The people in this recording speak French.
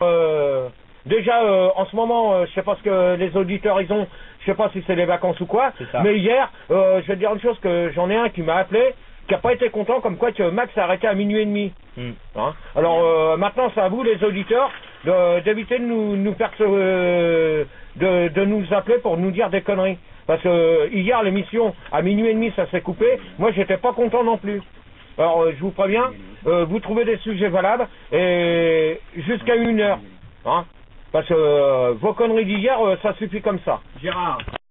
Déjà, en ce moment, je sais pas ce que les auditeurs ils ont, je sais pas si c'est les vacances ou quoi, mais hier, je vais te dire une chose, que j'en ai un qui m'a appelé, qui a pas été content, comme quoi que Max a arrêté à minuit et demi. Hein, alors maintenant, c'est à vous les auditeurs d'éviter de nous faire de nous appeler pour nous dire des conneries. Parce que hier, l'émission, à minuit et demi, ça s'est coupé, moi j'étais pas content non plus. Alors je vous préviens, vous trouvez des sujets valables, et jusqu'à 1 heure. Hein, parce que vos conneries d'hier, ça suffit comme ça. Gérard.